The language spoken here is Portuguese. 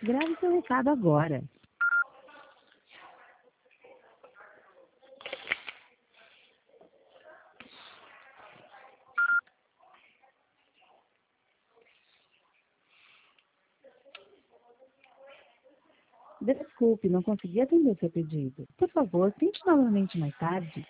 Grave seu recado agora. Desculpe, não consegui atender seu pedido. Por favor, tente novamente mais tarde.